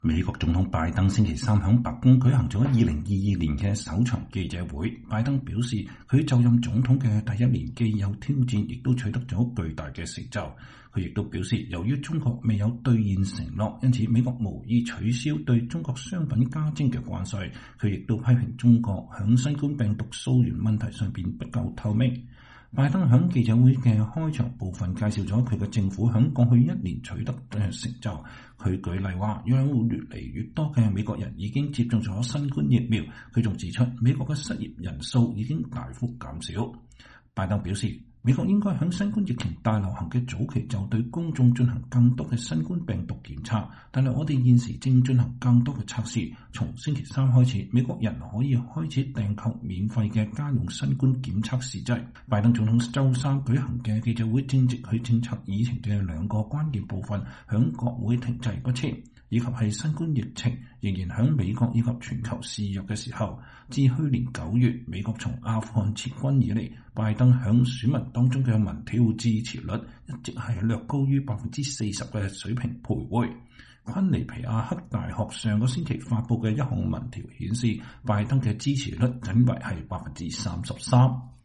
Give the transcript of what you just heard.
美國總統拜登星期三喺白宮舉行咗2022年嘅首場記者會。拜登表示，佢就任總統嘅第一年既有挑戰，亦都取得咗巨大嘅成就。佢亦都表示，由於中國未有兌現承諾，因此美國無意取消對中國商品加徵嘅關稅。佢亦都批評中國喺新冠病毒溯源問題上邊不夠透明。拜登喺記者會嘅開場部分介紹咗佢嘅政府喺過去一年取得嘅成就。佢舉例話，有越嚟越多嘅美國人已經接種咗新冠疫苗。佢仲指出，美國嘅失業人數已經大幅減少。拜登表示，美國應該喺新冠疫情大流行嘅早期就對公眾進行更多嘅新冠病毒檢測，但係我哋現時正進行更多嘅測試。從星期三開始，美國人可以開始訂購免費嘅家用新冠檢測試劑。拜登總統周三舉行嘅記者會正值佢政策議程嘅兩個關鍵部分響國會停滯不前，以及係新冠疫情仍然響美國以及全球肆虐嘅時候。自去年9月美國從阿富汗撤軍以嚟，拜登響選民當中嘅民調支持率一直係略高於40%嘅水平徘徊。昆尼皮亞克大學上個星期發布嘅一項民調顯示，拜登嘅支持率僅為係33%。